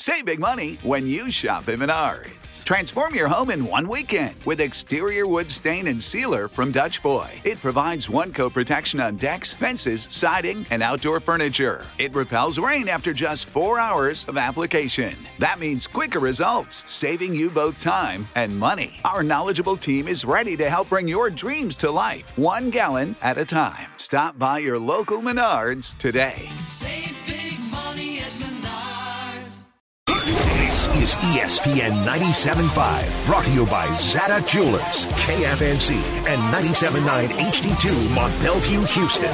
Save big money when you shop at Menards. Transform your home in one weekend with exterior wood stain and sealer from Dutch Boy. It provides one-coat protection on decks, fences, siding, and outdoor furniture. It repels rain after just 4 hours of application. That means quicker results, saving you both time and money. Our knowledgeable team is ready to help bring your dreams to life, 1 gallon at a time. Stop by your local Menards today. Save big money at Menards. This is ESPN 97.5, brought to you by Zada Jewelers, KFNC, and 97.9 HD2 Mont Bellevue, Houston.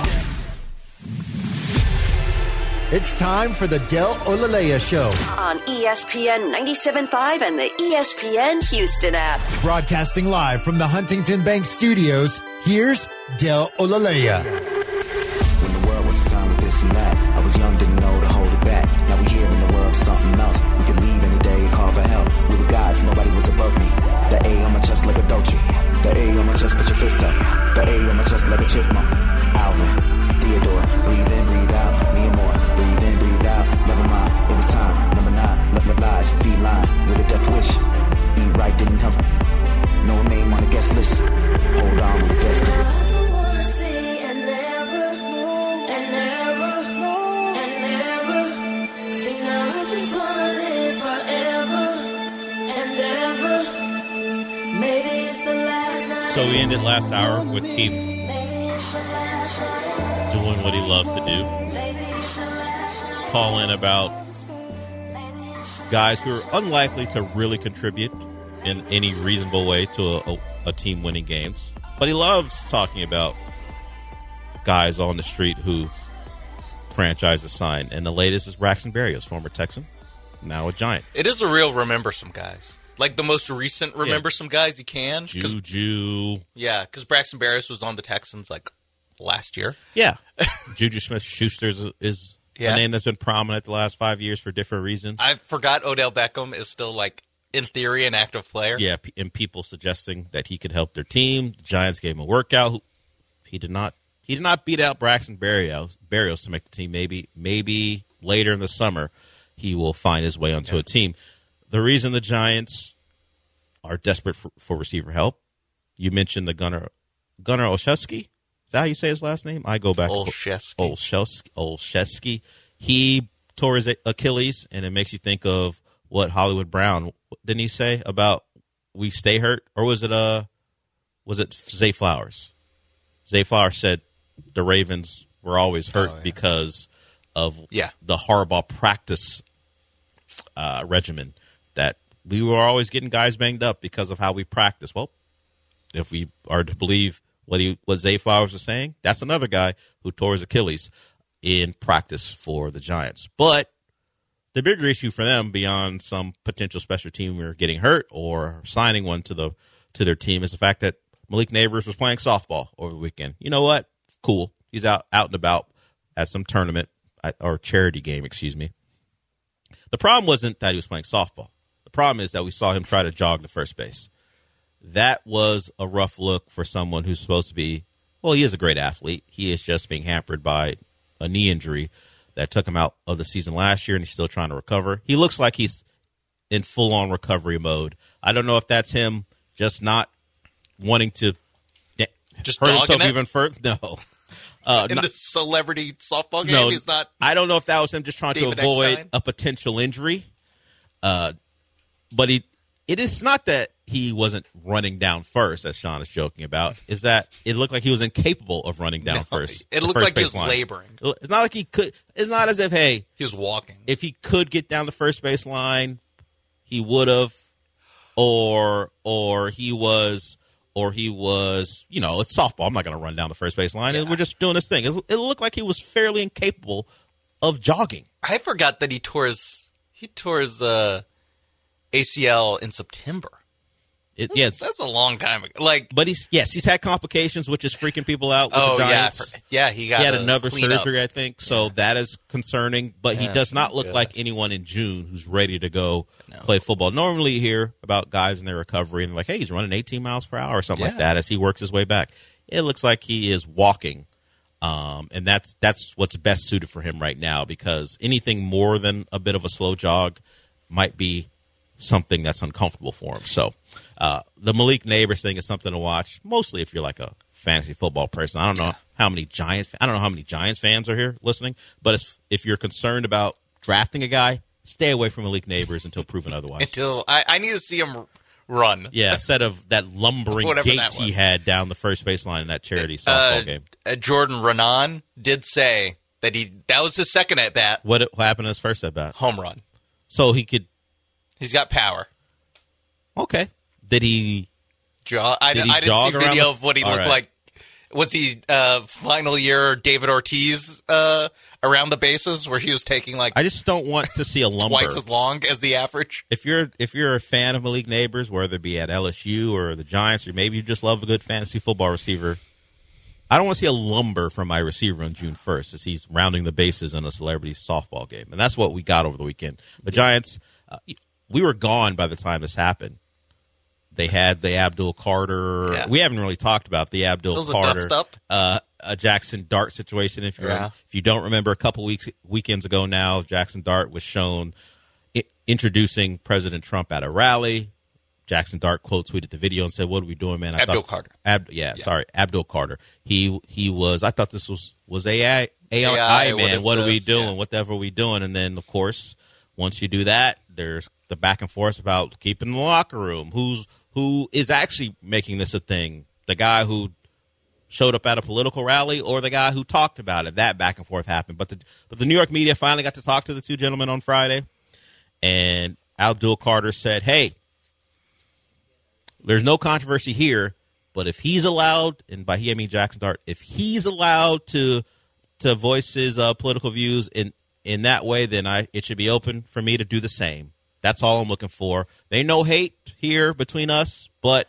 It's time for the Del Olaleya Show on ESPN 97.5 and the ESPN Houston app. Broadcasting live from the Huntington Bank Studios, here's Del Olaleya. When the world was assigned with this and that, I was young, didn't know to hold it back. Now we here in the world, something else. We could leave any day and call for help. We were gods, nobody was above me. The A on my chest like a Dolce. The A on my chest, put your fist up. The A on my chest like a chipmunk. Alvin, Theodore, breathe in, breathe out. Me and more, breathe in, breathe out. Never mind, it was time. Number 9, let my lies, feline, with a death wish. Eat right, didn't have no name on the guest list. Hold on, with destiny. So we ended last hour with Keith doing what he loves to do. Call in about guys who are unlikely to really contribute in any reasonable way to a team winning games. But he loves talking about guys on the street who franchises sign. And the latest is Braxton Berrios, former Texan, now a Giant. It is a real remember some guys. Like the most recent remember some guys you can. Juju. Yeah, because Braxton Berrios was on the Texans like last year. Yeah. Juju Smith-Schuster is a name that's been prominent the last 5 years for different reasons. I forgot Odell Beckham is still like, in theory, an active player. Yeah, and people suggesting that he could help their team. The Giants gave him a workout. He did not beat out Braxton Berrios to make the team. Maybe later in the summer he will find his way onto a team. The reason the Giants are desperate for receiver help, you mentioned the Gunnar Olszewski. Is that how you say his last name? I go back. Olszewski. He tore his Achilles, and it makes you think of what Hollywood Brown, didn't he say about we stay hurt? Or was it Zay Flowers? Zay Flowers said the Ravens were always hurt because of the Harbaugh practice regimen. That we were always getting guys banged up because of how we practice. Well, if we are to believe what Zay Flowers was saying, that's another guy who tore his Achilles in practice for the Giants. But the bigger issue for them, beyond some potential special teamer getting hurt or signing one to their team, is the fact that Malik Neighbors was playing softball over the weekend. You know what? Cool. He's out and about at some tournament or charity game, excuse me. The problem wasn't that he was playing softball. The problem is that we saw him try to jog to first base. That was a rough look for someone who's supposed to be, well, he is a great athlete. He is just being hampered by a knee injury that took him out of the season last year, and he's still trying to recover. He looks like he's in full-on recovery mode. I don't know if that's him just not wanting to just hurt himself even further. No. In the celebrity softball game, he's not. I don't know if that was him just trying to avoid a potential injury. But it is not that he wasn't running down first, as Sean is joking about. Is that it looked like he was incapable of running down first. It looked like he was laboring. It's not like he could. It's not as if he was walking. If he could get down the first base line, he would have, or he was. It's softball. I'm not going to run down the first base line. Yeah. We're just doing this thing. It looked like he was fairly incapable of jogging. I forgot that he tore his ACL in September. That's a long time ago. But he's had complications, which is freaking people out with the Giants. He had another surgery, I think. So that is concerning. But he does not look like anyone in June who's ready to go play football. Normally, you hear about guys in their recovery and they're like, hey, he's running 18 miles per hour or something like that as he works his way back. It looks like he is walking. And that's what's best suited for him right now, because anything more than a bit of a slow jog might be something that's uncomfortable for him. So the Malik Neighbors thing is something to watch, mostly if you're like a fantasy football person. I don't know how many Giants fans are here listening, but if you're concerned about drafting a guy, stay away from Malik Neighbors until proven otherwise. Until I need to see him run. Yeah, instead of that lumbering gait he had down the first baseline in that charity softball game. Jordan Renan did say that was his second at bat. What happened in his first at bat? Home run. So he's got power. Okay. Did he jog? I didn't see video of what he looked like. Was he final year David Ortiz around the bases where he was taking like? I just don't want to see a lumber twice as long as the average. If you're a fan of Malik Neighbors, whether it be at LSU or the Giants, or maybe you just love a good fantasy football receiver, I don't want to see a lumber from my receiver on June 1st as he's rounding the bases in a celebrity softball game, and that's what we got over the weekend. The Giants, we were gone by the time this happened. They had the Abdul Carter. Yeah. We haven't really talked about the Abdul Carter Jackson Dart situation. If you don't remember, a couple weekends ago now, Jackson Dart was shown introducing President Trump at a rally. Jackson Dart quote tweeted the video and said, "What are we doing, man?" Abdul Carter. Abdul Carter. He was. I thought this was AI man. What are we doing? Yeah. Whatever are we doing? And then, of course, once you do that, there's the back and forth about keeping the locker room. Who is actually making this a thing? The guy who showed up at a political rally or the guy who talked about it? That back and forth happened. But the New York media finally got to talk to the two gentlemen on Friday, and Abdul Carter said, "Hey, there's no controversy here, but if he's allowed," and by he I mean Jackson Dart, if he's allowed to voice his political views in that way, then it should be open for me to do the same. That's all I'm looking for. There ain't no hate here between us, but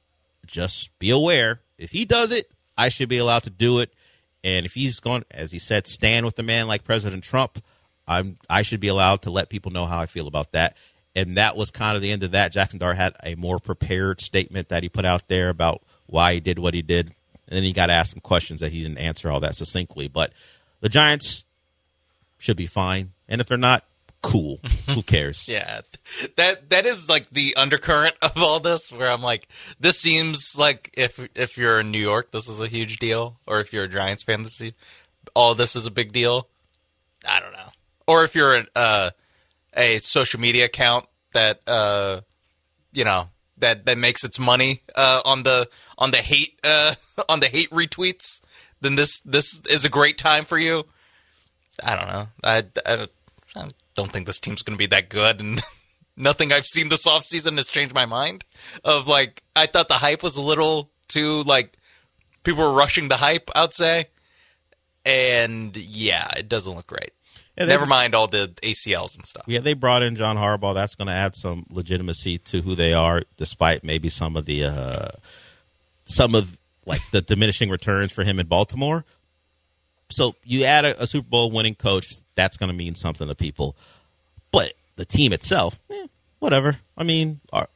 just be aware. If he does it, I should be allowed to do it. And if he's going, as he said, stand with a man like President Trump, I should be allowed to let people know how I feel about that. And that was kind of the end of that. Jackson Dart had a more prepared statement that he put out there about why he did what he did. And then he got asked some questions that he didn't answer all that succinctly. But the Giants should be fine. And if they're not, cool. Who cares? Yeah. That is like the undercurrent of all this, where I'm like, this seems like if you're in New York, this is a huge deal. Or if you're a Giants fan, all this is a big deal. I don't know. Or if you're a social media account that that makes its money on the hate retweets, then this is a great time for you. I don't know. I don't think this team's going to be that good, and nothing I've seen this offseason has changed my mind. Of like, I thought the hype was a little too like people were rushing the hype, I'd say, and yeah, it doesn't look great. Yeah, never mind all the ACLs and stuff. Yeah, they brought in John Harbaugh. That's going to add some legitimacy to who they are, despite maybe some of the diminishing returns for him in Baltimore. So you add a Super Bowl winning coach, that's going to mean something to people. But the team itself, whatever. I mean,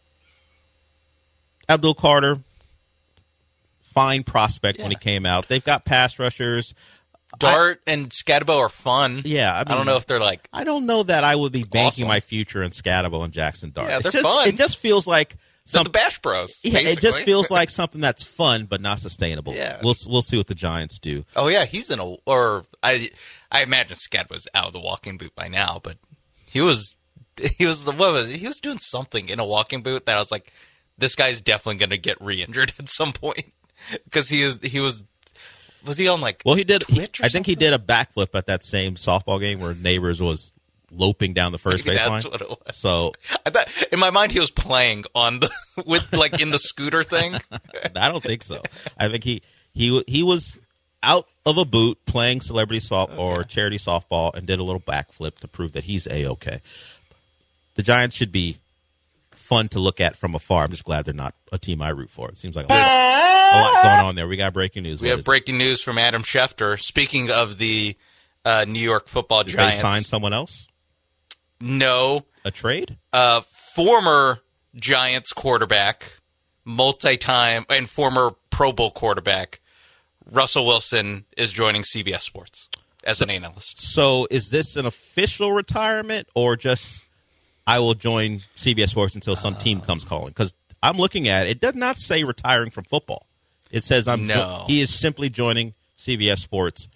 Abdul Carter, fine prospect when he came out. They've got pass rushers. Dart and Scatabo are fun. Yeah, I don't know if they're like. I don't know that I would be banking my future in Scatabo and Jackson Dart. Yeah, they're fun. It just feels like the Bash Bros. Yeah, it just feels like something that's fun but not sustainable. Yeah, we'll see what the Giants do. Oh yeah, he's in I imagine Scatbo's out of the walking boot by now, but he was doing something in a walking boot that I was like, this guy's definitely going to get re-injured at some point because he was. Was he on like? Well, he did. I think he something? did a backflip at that same softball game where Neighbors was loping down the first baseline. That's what it was. So I thought in my mind he was playing on the in the scooter thing. I don't think so. I think he was out of a boot playing celebrity or charity softball and did a little backflip to prove that he's A-okay. The Giants should be fun to look at from afar. I'm just glad they're not a team I root for. It seems like a lot going on there. We got breaking news. We have breaking news from Adam Schefter. Speaking of the New York Football Giants, they sign someone else? No. A trade? Former Giants quarterback, multi-time, and former Pro Bowl quarterback, Russell Wilson is joining CBS Sports as an analyst. So is this an official retirement or just I will join CBS Sports until some team comes calling. Because I'm looking at it. It does not say retiring from football. It says he is simply joining CBS Sports.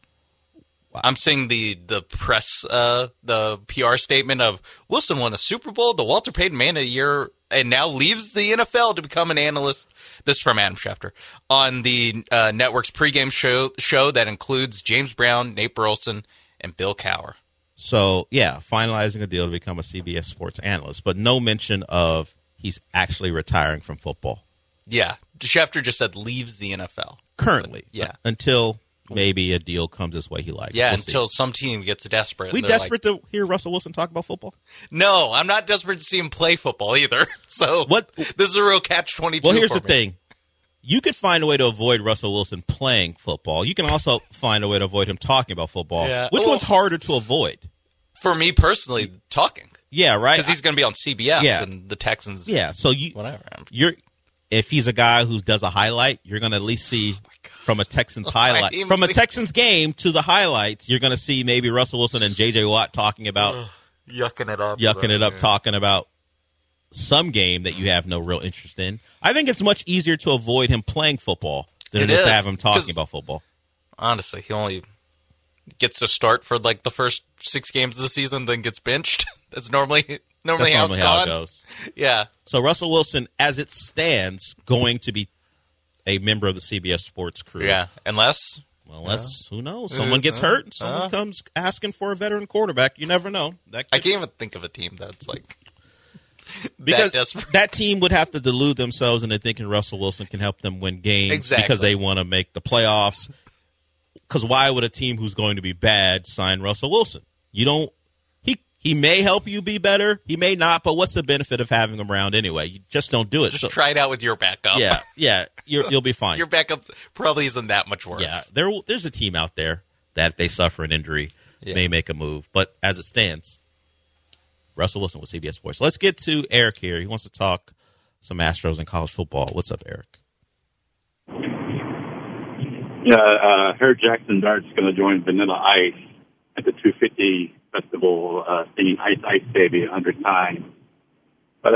I'm seeing the press, the PR statement of Wilson won a Super Bowl, the Walter Payton Man of the Year, and now leaves the NFL to become an analyst. This is from Adam Schefter on the network's pregame show that includes James Brown, Nate Burleson, and Bill Cowher. So, yeah, finalizing a deal to become a CBS Sports analyst, but no mention of he's actually retiring from football. Yeah, Schefter just said leaves the NFL. Currently. Yeah. Until maybe a deal comes his way he likes. Yeah, we'll until see. some team gets desperate. We desperate to hear Russell Wilson talk about football? No, I'm not desperate to see him play football either. So this is a real catch-22 Well, here's for the me. thing. You could find a way to avoid Russell Wilson playing football. You can also find a way to avoid him talking about football. Yeah. Which one's harder to avoid? For me personally, talking. Yeah, right? Because he's going to be on CBS and the Texans. Yeah, so if he's a guy who does a highlight, you're going to at least see from a Texans highlight. From a Texans game to the highlights, you're going to see maybe Russell Wilson and J.J. Watt talking about yucking it up, talking about some game that you have no real interest in. I think it's much easier to avoid him playing football than it is to have him talking about football. Honestly, he only gets to start for like the first 6 games of the season, then gets benched. That's normally how it goes. Yeah. So Russell Wilson, as it stands, going to be a member of the CBS Sports crew. Yeah, unless who knows? Someone gets hurt. Someone comes asking for a veteran quarterback. You never know. I can't even think of a team that's like because that, that team would have to delude themselves into thinking Russell Wilson can help them win games because they want to make the playoffs. Because why would a team who's going to be bad sign Russell Wilson? You don't. He may help you be better. He may not. But what's the benefit of having him around anyway? You just don't do it. Just try it out with your backup. Yeah. You'll be fine. Your backup probably isn't that much worse. Yeah. There's a team out there that if they suffer an injury may make a move. But as it stands, Russell Wilson with CBS Sports. Let's get to Eric here. He wants to talk some Astros and college football. What's up, Eric? Yeah, heard Jackson Dart's going to join Vanilla Ice at the 250 Festival, singing Ice Ice Baby 100 times. But,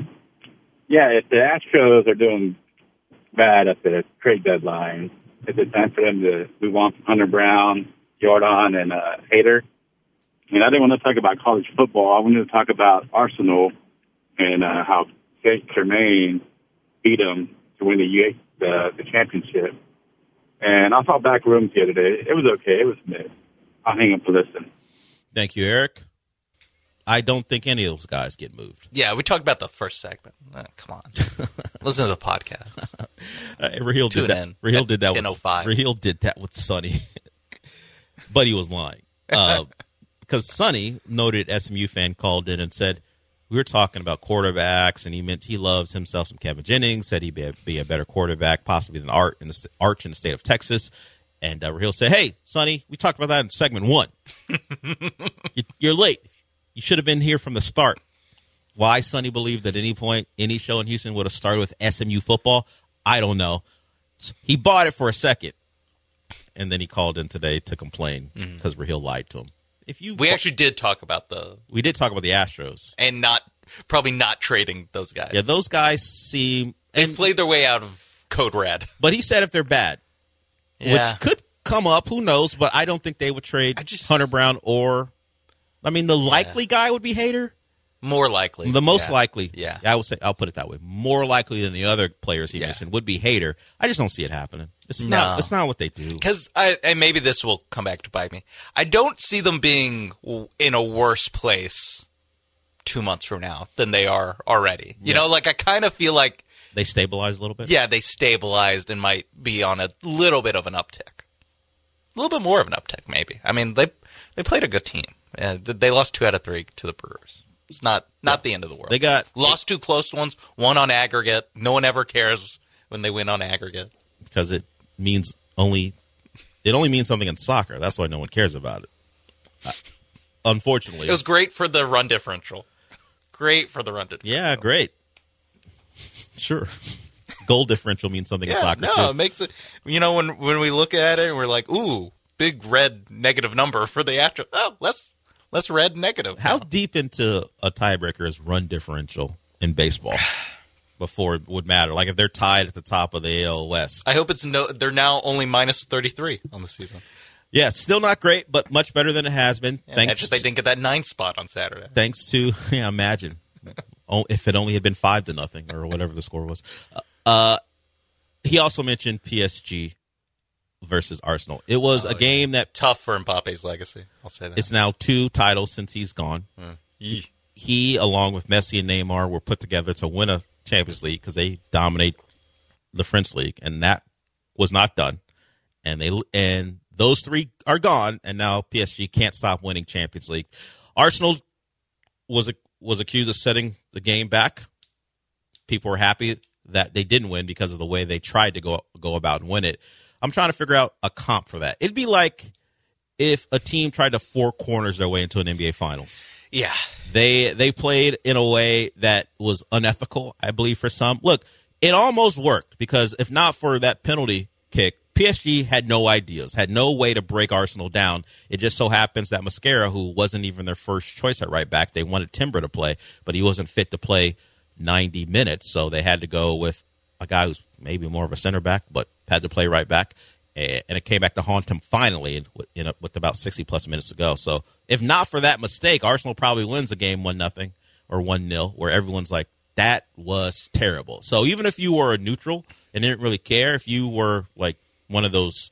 if the Astros are doing bad at the trade deadline, is it time for them to move on from Hunter Brown, Jordan, and Hader? I didn't want to talk about college football. I wanted to talk about Arsenal and how Saint Germain beat them to win the championship. And I saw back rooms the other day. It was okay. It was mid. I'll hang up to listen. Thank you, Eric. I don't think any of those guys get moved. Yeah, we talked about the first segment. Come on. Listen to the podcast. Raheel did that. Raheel did that. Raheel did that with Sonny. But he was lying. Because Sonny, noted SMU fan, called in and said, we were talking about quarterbacks, and he meant he loves himself some Kevin Jennings, said he'd be a better quarterback, possibly than Arch in the state of Texas. And Raheel said, hey, Sonny, we talked about that in segment 1. You're late. You should have been here from the start. Why Sonny believed that at any point, any show in Houston would have started with SMU football, I don't know. He bought it for a second, and then he called in today to complain because Raheel lied to him. We actually did talk about the Astros. And probably not trading those guys. Yeah, those guys seem... They've played their way out of Code Red. But he said if they're bad, which could come up, who knows, but I don't think they would trade Hunter Brown or... I mean, the likely guy would be Hader. More likely. The most likely. Yeah. I would say, I'll put it that way. More likely than the other players he mentioned would be Hader. I just don't see it happening. It's not what they do. Because, and maybe this will come back to bite me, I don't see them being in a worse place 2 months from now than they are already. You know, like I kind of feel like... They stabilized a little bit? Yeah, they stabilized and might be on a little bit of an uptick. A little bit more of an uptick, maybe. I mean, they played a good team. They lost 2 out of 3 to the Brewers. It's not the end of the world. They lost 2 close ones, 1 on aggregate. No one ever cares when they win on aggregate. Because it only means something in soccer. That's why no one cares about it. Unfortunately. It was great for the run differential. Yeah, great. Sure. Goal differential means something in soccer, too. It makes it... You know, when we look at it, we're like, ooh, big red negative number for the Astros. Oh, let's Less red, negative. How deep into a tiebreaker is run differential in baseball before it would matter? Like if they're tied at the top of the AL West. I hope they're now only minus 33 on the season. Yeah, still not great, but much better than it has been. Yeah, they didn't get that 9th spot on Saturday. Thanks to, imagine if it only had been 5-0 or whatever the score was. He also mentioned PSG versus Arsenal. It was a game that tough for Mbappe's legacy. I'll say that. It's now 2 titles since he's gone. He, along with Messi and Neymar, were put together to win a Champions League because they dominate the French league, and that was not done. And those 3 are gone, and now PSG can't stop winning Champions League. Arsenal was accused of setting the game back. People were happy that they didn't win because of the way they tried to go about and win it. I'm trying to figure out a comp for that. It'd be like if a team tried to 4 corners their way into an NBA Finals. Yeah. They played in a way that was unethical, I believe, for some. Look, it almost worked because if not for that penalty kick, PSG had no ideas, had no way to break Arsenal down. It just so happens that Mascara, who wasn't even their first choice at right back, they wanted Timber to play, but he wasn't fit to play 90 minutes, so they had to go with a guy who's maybe more of a center back, but had to play right back, and it came back to haunt him finally with about 60-plus minutes to go. So if not for that mistake, Arsenal probably wins the game 1-0 or 1-0, where everyone's like, that was terrible. So even if you were a neutral and didn't really care, if you were like one of those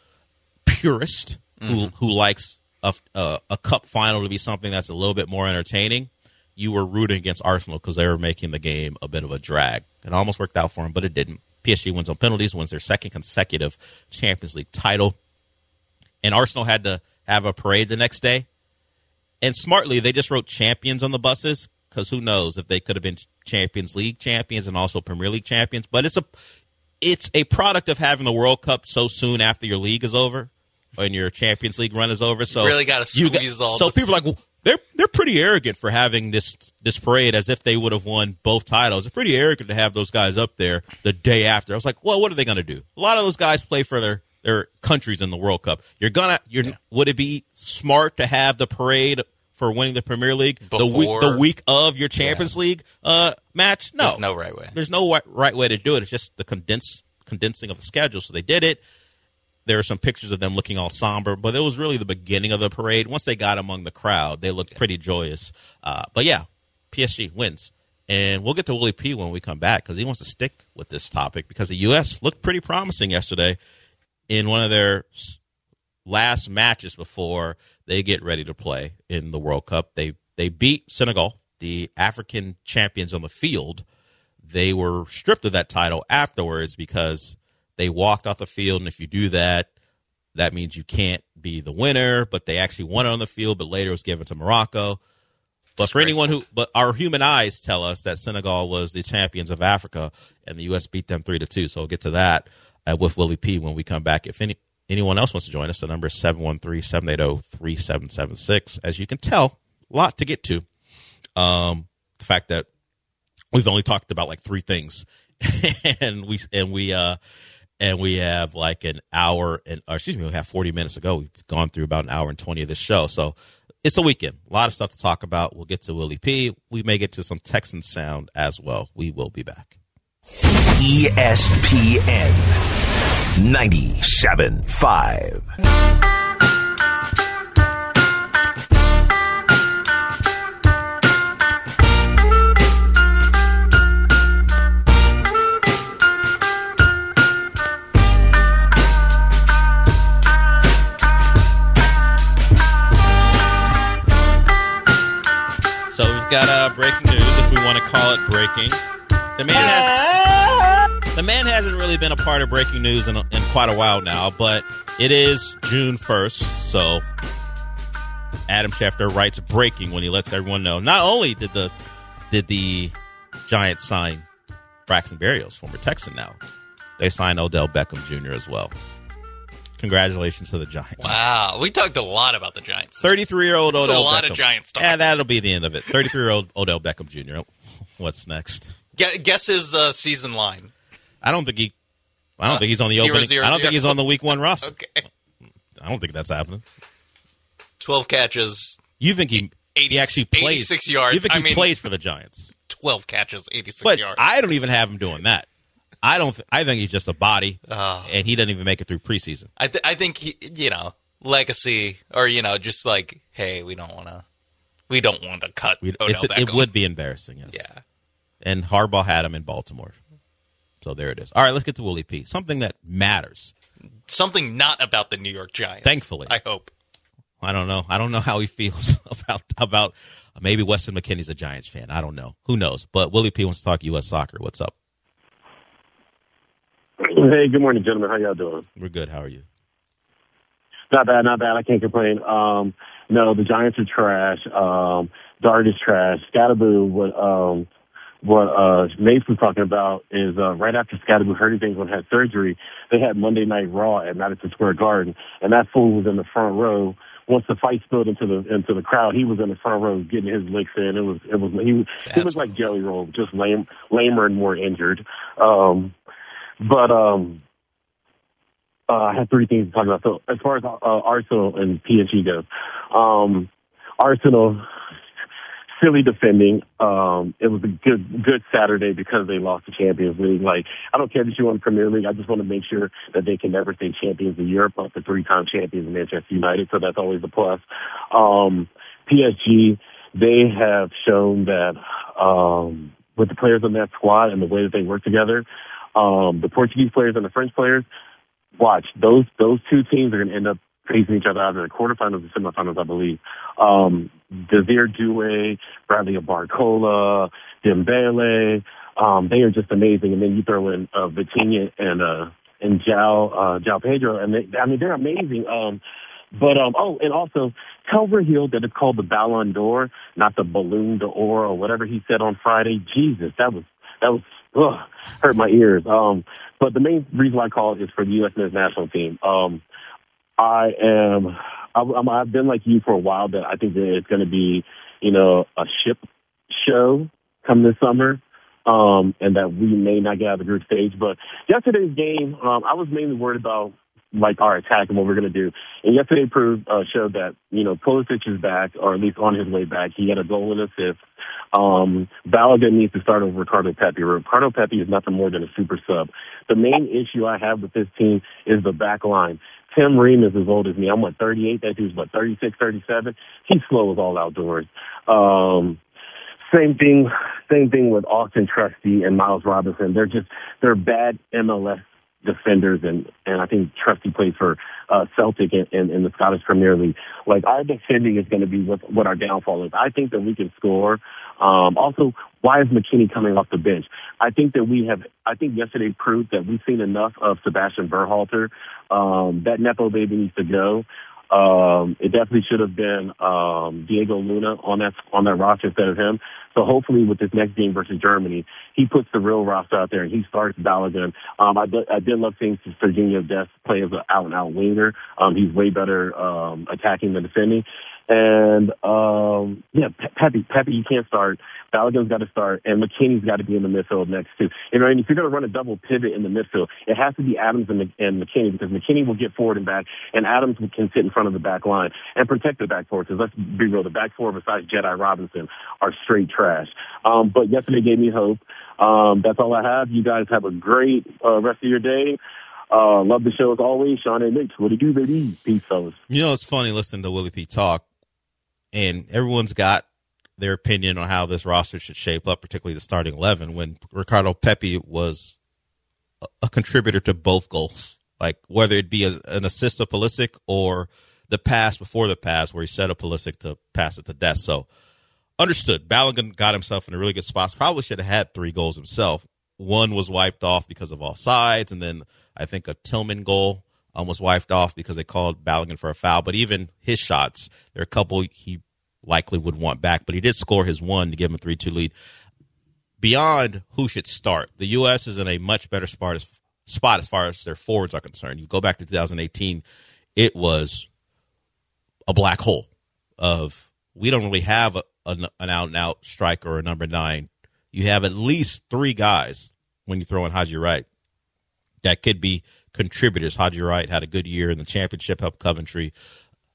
purists who likes a cup final to be something that's a little bit more entertaining, you were rooting against Arsenal because they were making the game a bit of a drag. It almost worked out for them, but it didn't. PSG wins on penalties, wins their 2nd consecutive Champions League title. And Arsenal had to have a parade the next day. And smartly, they just wrote champions on the buses because who knows if they could have been Champions League champions and also Premier League champions. But it's a product of having the World Cup so soon after your league is over and your Champions League run is over. So you really got to squeeze all so this. People are like, well, they're pretty arrogant for having this parade as if they would have won both titles. It's pretty arrogant to have those guys up there the day after. I was like, well, what are they going to do? A lot of those guys play for their countries in the World Cup. Would it be smart to have the parade for winning the Premier League the week of your Champions League match? No. There's no right way. There's no right way to do it. It's just the condensing of the schedule. So they did it. There are some pictures of them looking all somber, but it was really the beginning of the parade. Once they got among the crowd, they looked pretty joyous. But yeah, PSG wins. And we'll get to Willie P when we come back because he wants to stick with this topic because the U.S. looked pretty promising yesterday in one of their last matches before they get ready to play in the World Cup. They beat Senegal, the African champions on the field. They were stripped of that title afterwards because they walked off the field, and if you do that, that means you can't be the winner. But they actually won it on the field, but later it was given to Morocco. But for anyone but our human eyes tell us that Senegal was the champions of Africa, and the U.S. beat them 3-2. So we'll get to that with Willie P when we come back. If anyone else wants to join us, the number is 713-780-3776. As you can tell, a lot to get to. The fact that we've only talked about like 3 things, and we have like an hour we have 40 minutes to go. We've gone through about an hour and 20 of this show. So it's a weekend. A lot of stuff to talk about. We'll get to Willie P. We may get to some Texan sound as well. We will be back. ESPN 97.5. So we've got breaking news, if we want to call it breaking. The man hasn't really been a part of breaking news in quite a while now, but it is June 1st, so Adam Schefter writes breaking when he lets everyone know. Not only did the Giants sign Braxton Berrios, former Texan now, they signed Odell Beckham Jr. as well. Congratulations to the Giants. Wow. We talked a lot about the Giants. 33-year-old Odell Beckham. A lot of Giants talk. Yeah, that'll be the end of it. 33-year-old Odell Beckham Jr. What's next? Guess his season line. I don't think he's on the opening. I don't think he's on the week 1 roster. Okay. I don't think that's happening. 12 catches, You think he actually plays 86 yards. You think he plays for the Giants? 12 catches, 86 but yards. I don't even have him doing that. I think he's just a body, and he doesn't even make it through preseason. I think he, legacy, or just like, hey, we don't want to cut Odell Beckham. It would be embarrassing, yes. Yeah. And Harbaugh had him in Baltimore, so there it is. All right, let's get to Willie P. Something that matters. Something not about the New York Giants. Thankfully, I hope. I don't know. I don't know how he feels about maybe Weston McKinney's a Giants fan. I don't know. Who knows? But Willie P wants to talk U.S. soccer. What's up? Hey, good morning, gentlemen. How y'all doing? We're good. How are you? Not bad. I can't complain. No, the Giants are trash. Dart is trash. Scatterboo, what Mace was talking about is right after Scatterboo hurt his ankle and had surgery, they had Monday Night Raw at Madison Square Garden, and that fool was in the front row. Once the fight spilled into the crowd, he was in the front row getting his licks in. He was like Jelly Roll, just lamer and more injured. I had three things to talk about. So as far as Arsenal and PSG goes, Arsenal silly defending. It was a good Saturday because they lost the Champions League. Like, I don't care that you won the Premier League. I just want to make sure that they can never say champions of Europe, but the 3-time champions of Manchester United. So that's always a plus. PSG, they have shown that with the players on that squad and the way that they work together, the Portuguese players and the French players, watch, those two teams are going to end up facing each other out in the quarterfinals and semifinals, I believe. Desir Doué, Bradley Barcola, Dembele, they are just amazing. And then you throw in Vitinha and João Pedro, and they're amazing. And also Telver Hill, that is called the Ballon d'Or, not the Balloon d'Or or whatever he said on Friday. Jesus, that was hurt my ears. But the main reason why I call it is for the U.S. men's national team. I've been like you for a while that I think that it's going to be, a ship show come this summer, and that we may not get out of the group stage. But yesterday's game, I was mainly worried about like our attack and what we're going to do. And yesterday showed that, Pulisic is back, or at least on his way back. He had a goal and assist. Balogun needs to start over Ricardo Pepi. Ricardo Pepi is nothing more than a super sub. The main issue I have with this team is the back line. Tim Ream is as old as me. I'm 38. That dude's 36, 37. He's slow as all outdoors. Same thing with Austin Trusty and Miles Robinson. They're bad MLS defenders, and I think Trusty plays for Celtic in the Scottish Premier League. Like, our defending is going to be what our downfall is. I think that we can score. Also, why is McKinney coming off the bench? I think yesterday proved that we've seen enough of Sebastian Berhalter. That Nepo baby needs to go. It definitely should have been Diego Luna on that roster instead of him. So hopefully with this next game versus Germany, he puts the real roster out there and he starts Balogun. I did love seeing Serginho Dest play as an out-and-out winger. He's way better attacking than defending. And, Pepe, you can't start. Balogun's got to start, and McKinney's got to be in the midfield next, too. And if you're going to run a double pivot in the midfield, it has to be Adams and McKinney, because McKinney will get forward and back, and Adams can sit in front of the back line and protect the back four, because let's be real, the back four besides Jedi Robinson are straight trash. But yesterday gave me hope. That's all I have. You guys have a great rest of your day. Love the show as always. Sean A. Mix, what do you do, baby? Peace, fellas. It's funny listening to Willie P talk, and everyone's got their opinion on how this roster should shape up, particularly the starting 11, when Ricardo Pepi was a contributor to both goals. Like, whether it be an assist to Pulisic or the pass before the pass where he set up Pulisic to pass it to Dest. So, understood. Balogun got himself in a really good spot. Probably should have had 3 goals himself. One was wiped off because of offsides, and then I think a Tillman goal was wiped off because they called Balogun for a foul. But even his shots, there are a couple he likely would want back. But he did score his one to give him a 3-2 lead. Beyond who should start, the U.S. is in a much better spot as far as their forwards are concerned. You go back to 2018, it was a black hole of we don't really have an out-and-out striker or a number 9. You have at least 3 guys when you throw in Haji Wright that could be contributors. Haji Wright had a good year in the championship, helped Coventry.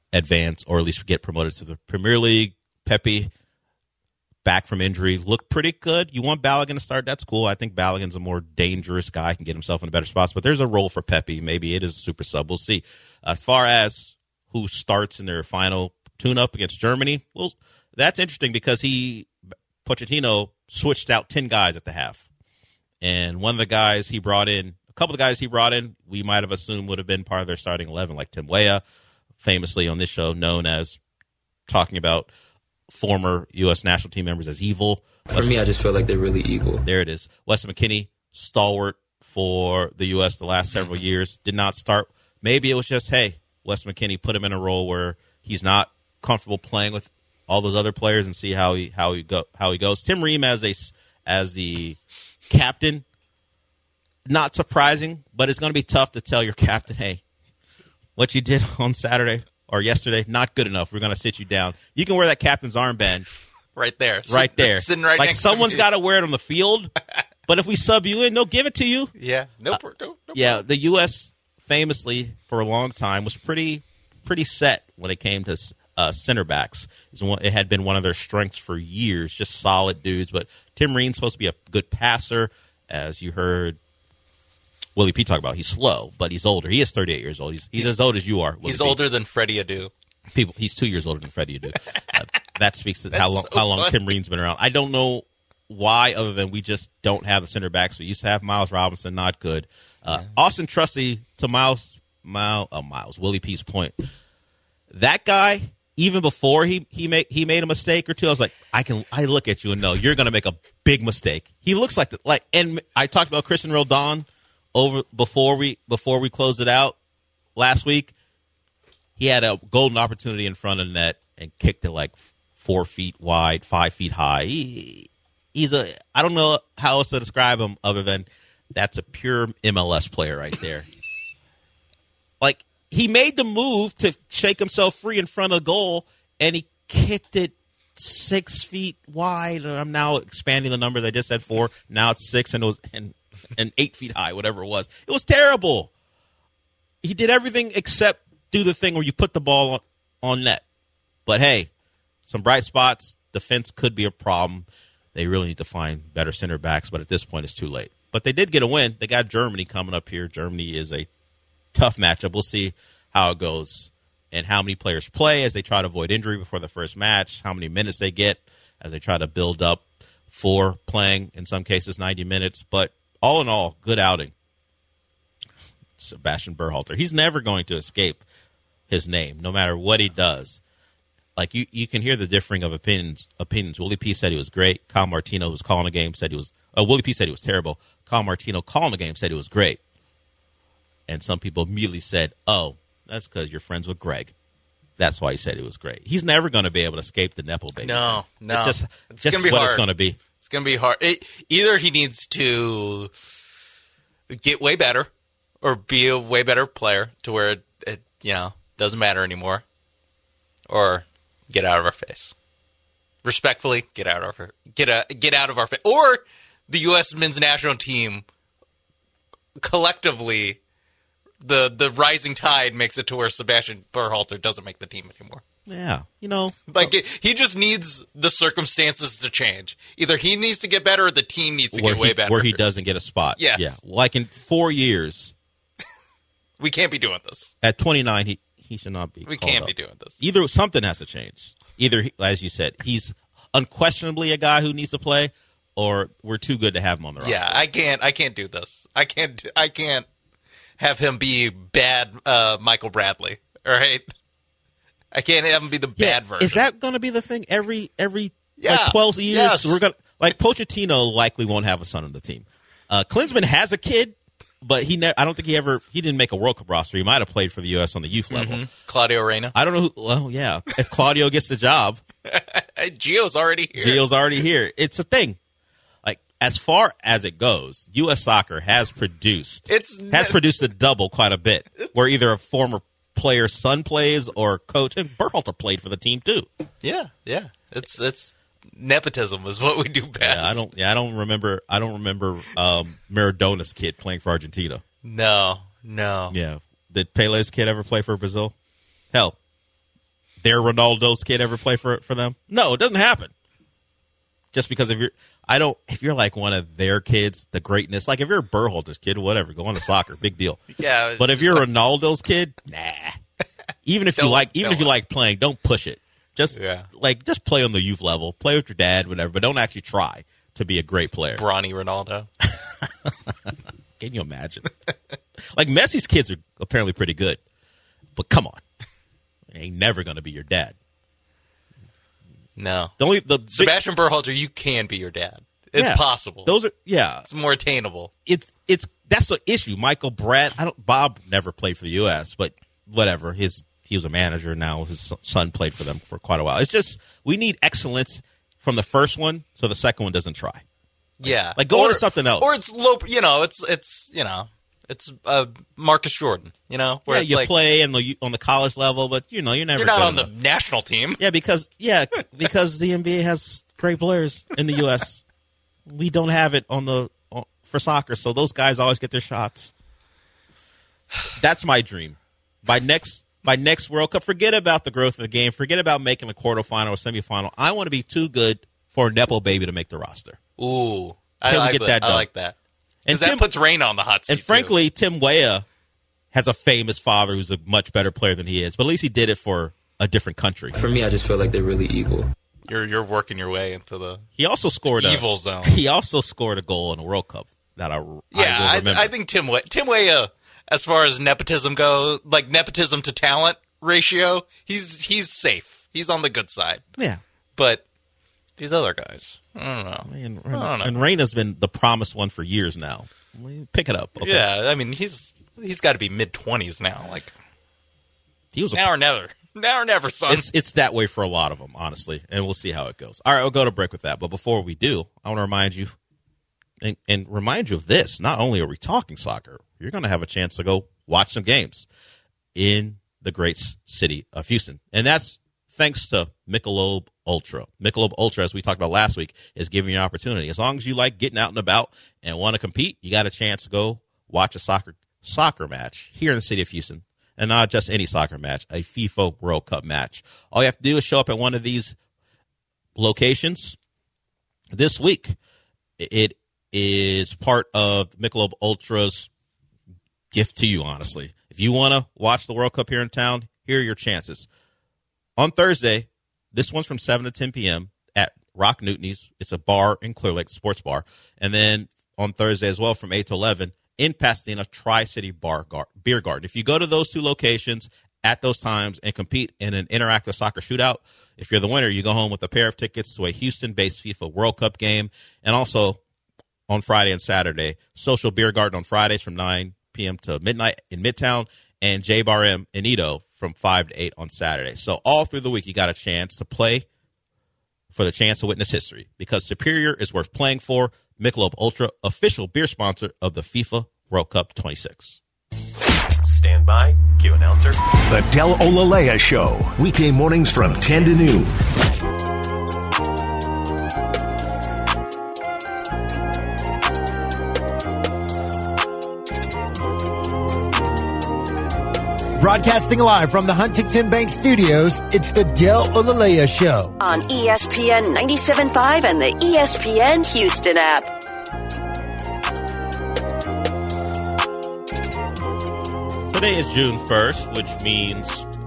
advance or at least get promoted to the Premier League. Pepe, back from injury, looked pretty good. You want Balogun to start? That's cool. I think Balogun's a more dangerous guy, can get himself in a better spots. But there's a role for Pepe. Maybe it is a super sub. We'll see. As far as who starts in their final tune-up against Germany, well, that's interesting because Pochettino switched out 10 guys at the half. And one of the guys he brought in, a couple of guys he brought in, we might have assumed would have been part of their starting 11, like Tim Weah, famously on this show known as talking about former U.S. national team members as evil. For me, I just feel like they're really evil. There it is. Weston McKennie, stalwart for the U.S. the last several years, did not start. Maybe it was just, hey, Weston McKennie, put him in a role where he's not comfortable playing with all those other players and see how he goes. Tim Ream as the captain, not surprising, but it's going to be tough to tell your captain, hey, what you did on Saturday or yesterday, not good enough. We're going to sit you down. You can wear that captain's armband. Right there. Sitting right like someone's got to wear it on the field, but if we sub you in, they'll give it to you. Yeah. No yeah, the U.S. famously for a long time was pretty set when it came to center backs. It had been one of their strengths for years, just solid dudes. But Tim Ream's supposed to be a good passer, as you heard Willie P talk about. He's slow, but he's older. He is 38 years old. He's as old as you are. He's older than Freddie Adu. He's 2 years older than Freddie Adu. That speaks to how long Tim Ream's been around. I don't know why, other than we just don't have the center backs. We used to have Miles Robinson, not good. Austin Trusty, to Miles, Willie P's point. That guy, even before he made a mistake or two, I was like, I look at you and know you're going to make a big mistake. He looks and I talked about Christian Roldan before we closed it out last week. He had a golden opportunity in front of the net and kicked it like 4 feet wide, 5 feet high. I don't know how else to describe him other than that's a pure MLS player right there. Like, he made the move to shake himself free in front of goal, and he kicked it 6 feet wide. I'm now expanding the number. They just said 4. Now it's 6, and it was and 8 feet high, whatever it was. It was terrible. He did everything except do the thing where you put the ball on net. But, hey, some bright spots. Defense could be a problem. They really need to find better center backs, but at this point it's too late. But they did get a win. They got Germany coming up here. Germany is a tough matchup. We'll see how it goes and how many players play as they try to avoid injury before the first match, how many minutes they get as they try to build up for playing, in some cases, 90 minutes. But all in all, good outing. Sebastian Berhalter. He's never going to escape his name, no matter what he does. Like, you can hear the differing of opinions. Willie P said he was great. Kyle Martino, was calling the game, said he was Willie P said he was terrible. Kyle Martino, calling the game, said he was great. And some people immediately said, oh, that's because you're friends with Greg. That's why he said he was great. He's never going to be able to escape the Nepo baby. No. It's just gonna be what hard. It's going to be. It's going to be hard. Either he needs to get way better or be a way better player to where it doesn't matter anymore, or get out of our face. Respectfully, get out of our face. Or the U.S. men's national team collectively, the rising tide makes it to where Sebastian Berhalter doesn't make the team anymore. Yeah, he just needs the circumstances to change. Either he needs to get better, or the team needs to get way better. Where he doesn't get a spot. Yes. Yeah, like in 4 years, we can't be doing this. At 29, he should not be. We can't be doing this. Either something has to change. Either, as you said, he's unquestionably a guy who needs to play, or we're too good to have him on the roster. Yeah, I can't do this. I can't have him be bad Michael Bradley. All right, I can't have him be the bad version. Is that going to be the thing every 12 years? Yes. We're going Pochettino likely won't have a son on the team. Klinsmann has a kid, but I don't think he didn't make a World Cup roster. He might have played for the U.S. on the youth level. Claudio Reyna. I don't know who. Well, yeah, if Claudio gets the job, Gio's already here. It's a thing. Like, as far as it goes, U.S. soccer has produced a double quite a bit, where either a former player's son plays or coach, and Berhalter played for the team too. Yeah. It's nepotism is what we do best. I don't remember Maradona's kid playing for Argentina. No. Yeah. Did Pele's kid ever play for Brazil? Hell, their Ronaldo's kid ever play for them? No, it doesn't happen. Just because if you're like one of their kids, the greatness, like if you're a Berhalter's kid, whatever, go on to soccer, big deal. Yeah. But if you're Ronaldo's kid, nah. Even if you like playing, don't push it. Just play on the youth level, play with your dad, whatever, but don't actually try to be a great player. Brawny Ronaldo. Can you imagine? Like Messi's kids are apparently pretty good, but come on, ain't never gonna be your dad. No, Sebastian Berhalter, you can be your dad. It's possible. It's more attainable. It's that's the issue. Michael Brad, Bob never played for the U.S., but whatever. He was a manager now. His son played for them for quite a while. It's just we need excellence from the first one, so the second one doesn't try. Yeah, like go on to something else, or it's low. It's Marcus Jordan. Where you play on the college level, but you're never. You're not on the national team. Yeah, because the NBA has great players in the U.S. We don't have it for soccer, so those guys always get their shots. That's my dream. By next World Cup, forget about the growth of the game. Forget about making a quarterfinal or semifinal. I want to be too good for a Nepo baby to make the roster. Ooh, I like that. Because that puts Rain on the hot seat. And frankly, Tim Weah has a famous father who's a much better player than he is, but at least he did it for a different country. For me, I just feel like they're really equal. You're working your way into the He also scored evil zone. He also scored a goal in the World Cup that I will remember. I think Tim Weah, as far as nepotism goes, like nepotism to talent ratio, he's safe. He's on the good side. Yeah. But these other guys, I don't know. And Reyna's been the promised one for years now. Pick it up. Okay. Yeah, I mean he's got to be mid-20s now. Like he was now or never. Now or never, son. It's that way for a lot of them, honestly, and we'll see how it goes. All right, we'll go to break with that. But before we do, I want to remind you and remind you of this. Not only are we talking soccer, you're going to have a chance to go watch some games in the great city of Houston, and that's thanks to Michelob Ultra. Michelob Ultra, as we talked about last week, is giving you an opportunity. As long as you like getting out and about and want to compete, you got a chance to go watch a soccer match here in the city of Houston. And not just any soccer match, a FIFA World Cup match. All you have to do is show up at one of these locations this week. It is part of Michelob Ultra's gift to you, honestly. If you want to watch the World Cup here in town, here are your chances. On Thursday, this one's from 7 to 10 p.m. at Rock Newton's. It's a bar in Clear Lake, sports bar. And then on Thursday as well from 8 to 11 in Pasadena, Tri-City Beer Garden. If you go to those two locations at those times and compete in an interactive soccer shootout, if you're the winner, you go home with a pair of tickets to a Houston-based FIFA World Cup game. And also on Friday and Saturday, Social Beer Garden on Fridays from 9 p.m. to midnight in Midtown, and J Bar M in Edo from 5 to 8 on Saturday. So all through the week, you got a chance to play for the chance to witness history, because Superior is worth playing for. Michelob Ultra, official beer sponsor of the FIFA World Cup 26. Stand by. Cue announcer. The Del Olalea Show. Weekday mornings from 10 to noon. Broadcasting live from the Huntington Bank Studios, it's the Del Olalea Show. On ESPN 97.5 and the ESPN Houston app. Today is June 1st, which means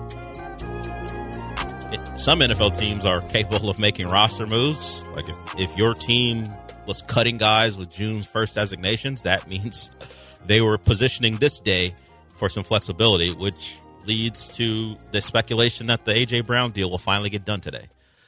some NFL teams are capable of making roster moves. Like if your team was cutting guys with June 1st designations, that means they were positioning this day for some flexibility, which leads to the speculation that the A.J. Brown deal will finally get done today.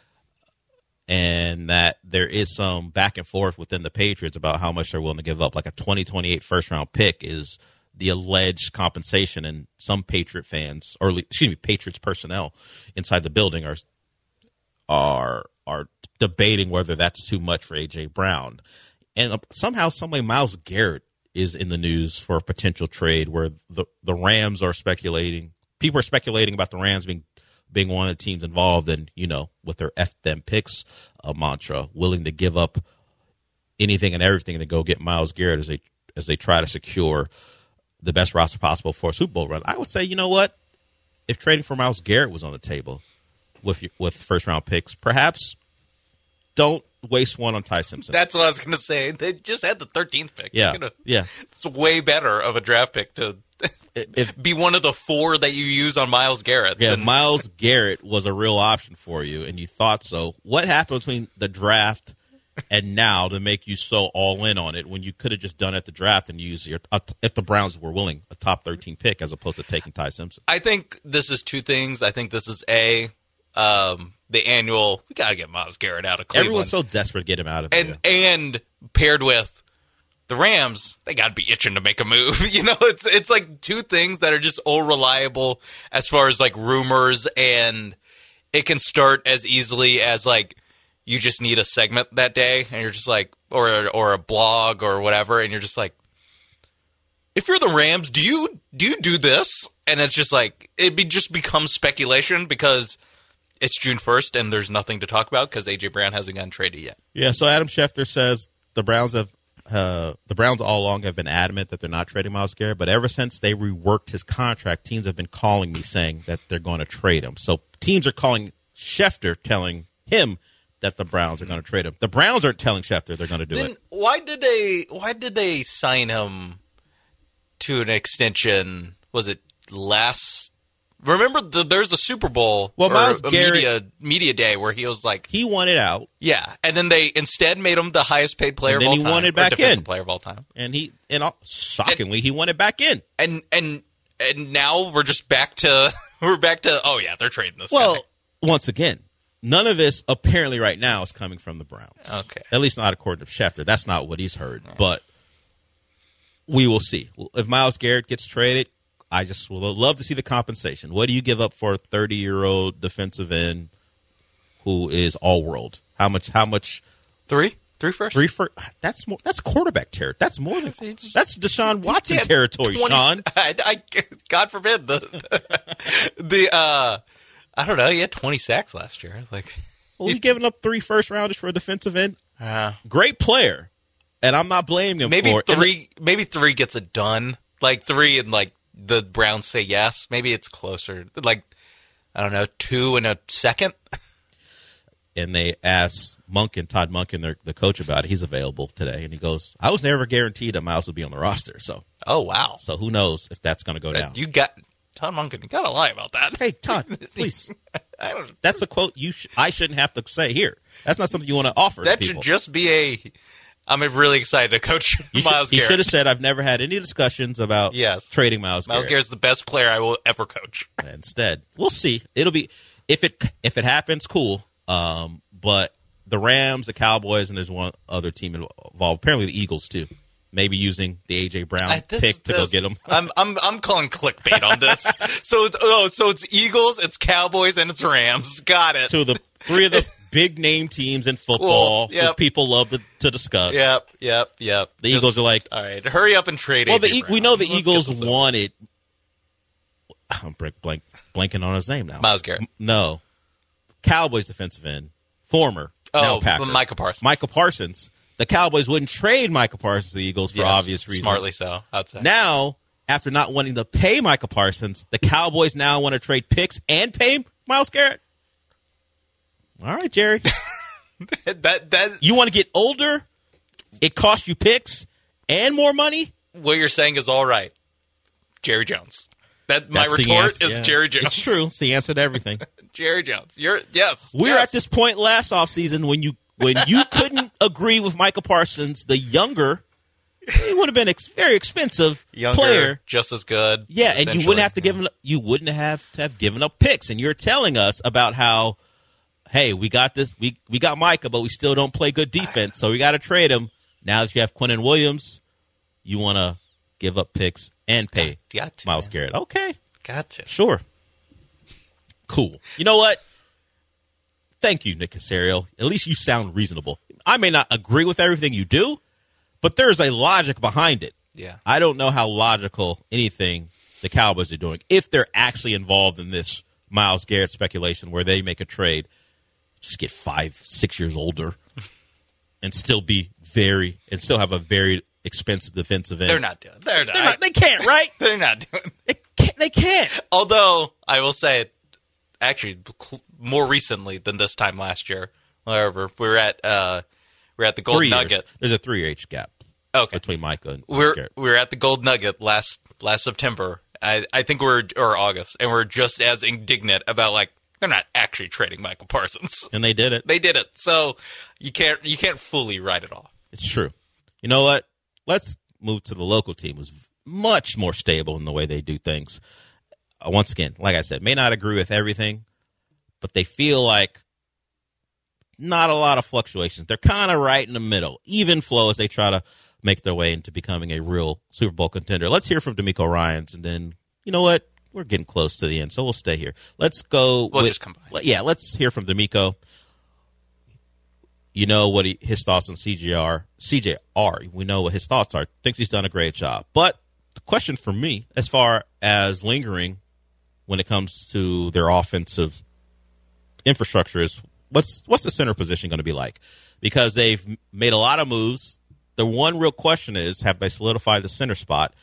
And that there is some back and forth within the Patriots about how much they're willing to give up. Like a 2028 first-round pick is the alleged compensation, and some Patriot fans, or Patriots personnel inside the building are debating whether that's too much for A.J. Brown. And somehow, someway, Myles Garrett is in the news for a potential trade where the Rams are speculating. People are speculating about the Rams being one of the teams involved, and with their F them picks mantra, willing to give up anything and everything to go get Myles Garrett as they try to secure the best roster possible for a Super Bowl run. I would say, you know what? If trading for Myles Garrett was on the table, with first round picks. Perhaps don't waste one on Ty Simpson. That's what I was going to say. They just had the 13th pick. Yeah. It's way better of a draft pick to be one of the 4 that you use on Myles Garrett. Yeah, Myles Garrett was a real option for you, and you thought so. What happened between the draft and now to make you so all in on it when you could have just done it at the draft and used if the Browns were willing, a top 13 pick as opposed to taking Ty Simpson? I think this is 2 things. I think this is the annual, we got to get Myles Garrett out of Cleveland. Everyone's so desperate to get him out of there. And paired with the Rams, they got to be itching to make a move. It's like 2 things that are just all reliable as far as like rumors, and it can start as easily as like you just need a segment that day, and you're just like, or a blog or whatever, and you're just like, if you're the Rams, do you do this? And it's just like just becomes speculation because it's June 1st and there's nothing to talk about because A.J. Brown hasn't gotten traded yet. Yeah, so Adam Schefter says the Browns all along have been adamant that they're not trading Myles Garrett, but ever since they reworked his contract, teams have been calling me saying that they're going to trade him. So teams are calling Schefter, telling him that the Browns are going to trade him. The Browns aren't telling Schefter they're going to do it. Why did they sign him to an extension? Was it last? Remember, there's a Super Bowl, Myles a Garrett, media day where he was like, he wanted out. Yeah, and then they instead made him the highest paid player of all time. And then he wanted back in, player of all time. And shockingly, he wanted back in. And now we're just back to oh yeah, they're trading this. Well, guy. Once again, none of this apparently right now is coming from the Browns. Okay, at least not according to Schefter. That's not what he's heard, but we will see if Myles Garrett gets traded. I just would love to see the compensation. What do you give up for a 30-year-old defensive end who is all-world? How much? 3 first? 3 first. That's more. That's quarterback territory. That's more than that's Deshaun Watson territory, 20, Sean. God forbid the I don't know. He had 20 sacks last year. He's giving up 3 first-rounders for a defensive end. Great player, and I'm not blaming him for it. Maybe 3 gets it done. Like 3 and like. The Browns say yes. Maybe it's closer. Like, I don't know, 2 in a second. And they asked Todd Monken, the coach, about it. He's available today. And he goes, I was never guaranteed that Myles would be on the roster. So, oh, wow. So who knows if that's going to go down. You got Todd Monken. You got to lie about that. Hey, Todd, please. That's a quote I shouldn't have to say here. That's not something you want to offer that to people. Should just be I'm really excited to coach Myles Garrett. He should have said, I've never had any discussions about trading Myles Garrett. Myles Garrett's the best player I will ever coach. Instead, we'll see. It'll be if it happens, cool. But the Rams, the Cowboys, and there's one other team involved. Apparently, the Eagles too. Maybe using the A.J. Brown pick to go get him. I'm calling clickbait on this. So it's Eagles, it's Cowboys, and it's Rams. Got it. So the 3 of the big name teams in football that people love to discuss. Yep. The Eagles are like, all right, hurry up and trade. Well, we know the Eagles wanted. I'm blanking on his name now. Myles Garrett. No, Cowboys defensive end, former now Packer. Micah Parsons. The Cowboys wouldn't trade Micah Parsons to the Eagles for obvious reasons. Smartly so, I'd say. Now, after not wanting to pay Micah Parsons, the Cowboys now want to trade picks and pay Myles Garrett. All right, Jerry. You want to get older? It costs you picks and more money? What you're saying is all right. Jerry Jones. My retort is Jerry Jones. It's true. It's the answer to everything. Jerry Jones. We're at this point last offseason when you couldn't agree with Micah Parsons, the younger, he would have been very expensive player, just as good. Yeah, and you wouldn't have to have given up picks. And you're telling us about how, hey, we got this, we got Micah, but we still don't play good defense, so we got to trade him. Now that you have Quinnen Williams, you want to give up picks and pay Myles Garrett. Okay, got to. Sure, cool. You know what? Thank you, Nick Caserio. At least you sound reasonable. I may not agree with everything you do, but there's a logic behind it. Yeah. I don't know how logical anything the Cowboys are doing, if they're actually involved in this Myles Garrett speculation where they make a trade, just get 5-6 years older and still have a very expensive defensive end. They're not doing it. They're not. They can't, right? They're not doing it. They can't. Although, I will say, actually, more recently than this time last year. However, we're at the Gold 3 years. Nugget. There's a 3-year age gap. Okay. Between Micah and We're at the Gold Nugget last September. I think or August, and we're just as indignant about like they're not actually trading Michael Parsons. And they did it. They did it. So you can't fully write it off. It's true. You know what? Let's move to the local team, who's much more stable in the way they do things. Once again, like I said, may not agree with everything, but they feel like not a lot of fluctuations. They're kind of right in the middle, even flow as they try to make their way into becoming a real Super Bowl contender. Let's hear from D'Amico Ryans, and then, you know what? We're getting close to the end, so we'll stay here. Let's go. We'll just combine. Yeah, let's hear from D'Amico. You know what his thoughts on CJR. We know what his thoughts are. Thinks he's done a great job. But the question for me, as far as lingering when it comes to their offensive infrastructure, is what's the center position going to be like? Because they've made a lot of moves. The one real question is, have they solidified the center spot?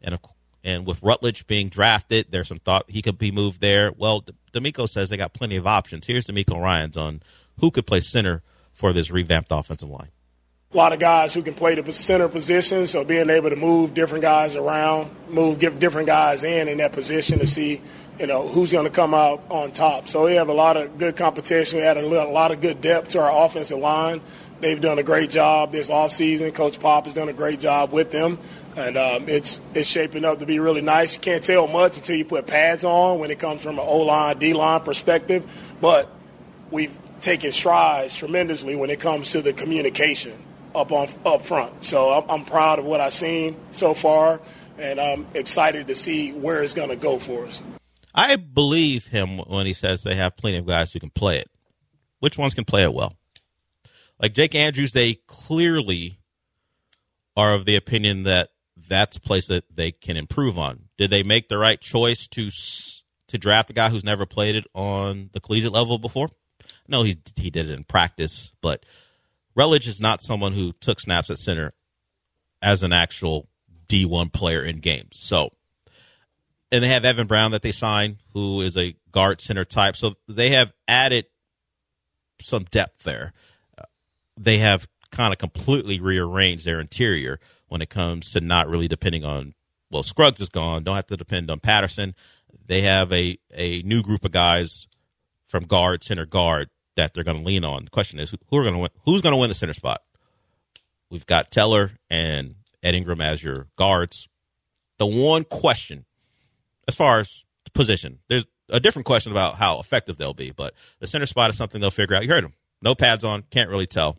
And with Rutledge being drafted, there's some thought he could be moved there. Well, D'Amico says they got plenty of options. Here's D'Amico Ryans on who could play center for this revamped offensive line. A lot of guys who can play the center position, so being able to move different guys around, get different guys in that position to see, who's going to come out on top. So we have a lot of good competition. We had a lot of good depth to our offensive line. They've done a great job this offseason. Coach Pop has done a great job with them, and it's shaping up to be really nice. You can't tell much until you put pads on when it comes from an O-line, D-line perspective, but we've taken strides tremendously when it comes to the communication up front. So I'm proud of what I've seen so far, and I'm excited to see where it's going to go for us. I believe him when he says they have plenty of guys who can play it. Which ones can play it well? Like Jake Andrews, they clearly are of the opinion that that's a place that they can improve on. Did they make the right choice to draft a guy who's never played it on the collegiate level before? No, he did it in practice, but Rutledge is not someone who took snaps at center as an actual D1 player in games. So, and they have Evan Brown that they signed, who is a guard center type. So they have added some depth there. They have kind of completely rearranged their interior when it comes to not really depending on, well, Scruggs is gone. Don't have to depend on Patterson. They have a new group of guys from guard, center guard that they're going to lean on. The question is, who's going to win the center spot? We've got Teller and Ed Ingram as your guards. The one question, as far as position, there's a different question about how effective they'll be, but the center spot is something they'll figure out. You heard them. No pads on, can't really tell.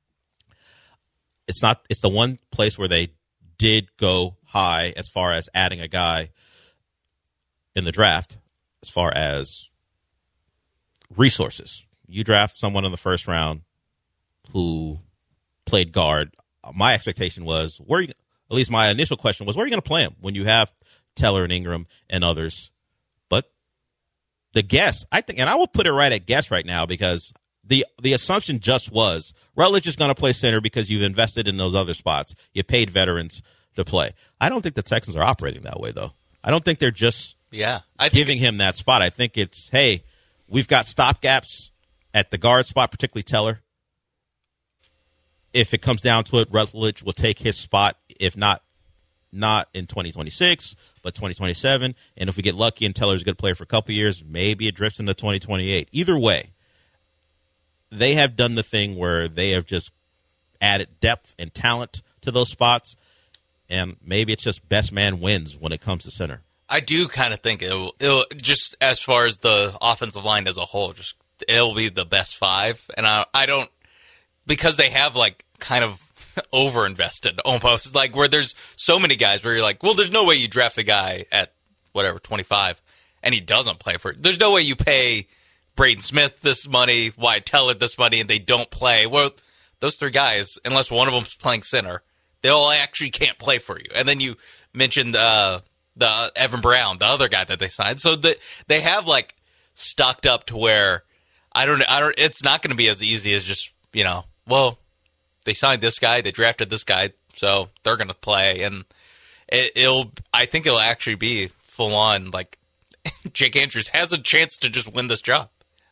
It's the one place where they did go high as far as adding a guy in the draft, as far as resources. You draft someone in the first round who played guard. My expectation was, at least my initial question was, where are you going to play him when you have Teller and Ingram and others? But the guess, I think, and I will put it right at guess right now, because the assumption just was Rutledge is going to play center because you've invested in those other spots. You paid veterans to play. I don't think the Texans are operating that way, though. I don't think they're just giving him that spot. I think it's, hey, we've got stopgaps at the guard spot, particularly Teller. If it comes down to it, Rutledge will take his spot, if not in 2026, but 2027. And if we get lucky and Teller's a good player for a couple years, maybe it drifts into 2028. Either way, they have done the thing where they have just added depth and talent to those spots, and maybe it's just best man wins when it comes to center. I do kind of think it'll just, as far as the offensive line as a whole, just it'll be the best five. And I don't, because they have like kind of overinvested almost, like where there's so many guys where you're like, well, there's no way you draft a guy at whatever 25 and he doesn't play for it. There's no way you pay Braden Smith this money, Wyatt Teller this money, and they don't play. Well, those three guys, unless one of them's playing center, they all actually can't play for you. And then you mentioned the Evan Brown, the other guy that they signed. So they have like stocked up to where I don't. It's not going to be as easy as just, well, they signed this guy, they drafted this guy, so they're going to play, and I think it'll actually be full on. Like Jake Andrews has a chance to just win this job.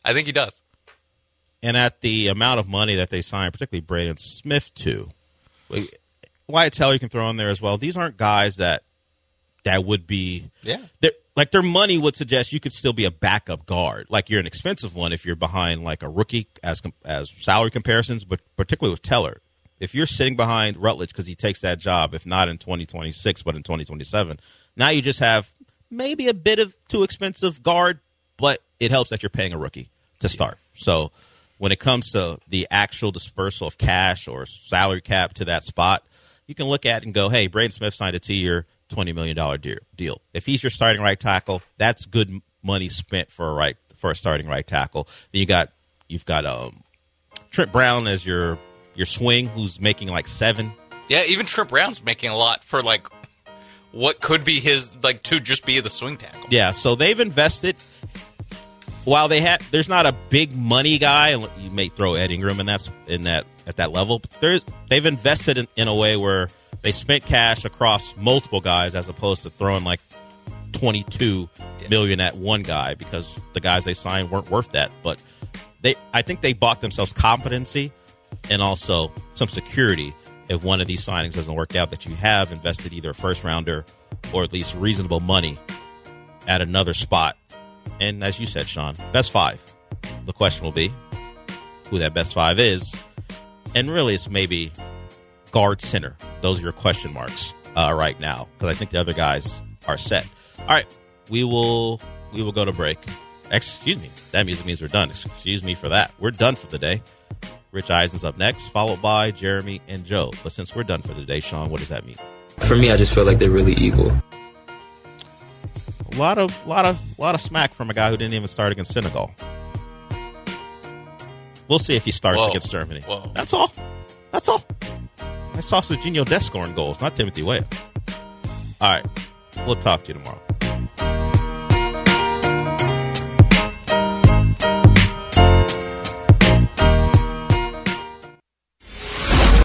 I think he does. And at the amount of money that they signed, particularly Braden Smith too, Wyatt Teller you can throw in there as well. These aren't guys that would be like their money would suggest you could still be a backup guard. Like you're an expensive one if you're behind like a rookie as salary comparisons, but particularly with Teller. If you're sitting behind Rutledge because he takes that job, if not in 2026, but in 2027, now you just have maybe a bit of too expensive guard, but it helps that you're paying a rookie to start. So when it comes to the actual dispersal of cash or salary cap to that spot, you can look at it and go, hey, Braden Smith signed a 2-year, $20 million deal. If he's your starting right tackle, that's good money spent for a starting right tackle. Then you've got Trent Brown as your swing, who's making like $7. Yeah, even Trent Brown's making a lot for like what could be his like to just be the swing tackle. Yeah, so they've invested. While there's not a big money guy, you may throw Ed Ingram at that level. But they've invested in a way where they spent cash across multiple guys as opposed to throwing like $22 million at one guy because the guys they signed weren't worth that. But I think they bought themselves competency and also some security if one of these signings doesn't work out, that you have invested either a first rounder or at least reasonable money at another spot. And as you said, Sean, best 5. The question will be who that best 5 is. And really it's maybe guard center. Those are your question marks right now because I think the other guys are set. All right, we will go to break. Excuse me. That music means we're done. Excuse me for that. We're done for the day. Rich Eisen's up next, followed by Jeremy and Joe. But since we're done for the day, Sean, what does that mean? For me, I just feel like they're really equal. A lot of smack from a guy who didn't even start against Senegal. We'll see if he starts against Germany. Whoa. That's all. I saw Serginho Dest scoring goals, not Timothy Weah. All right. We'll talk to you tomorrow.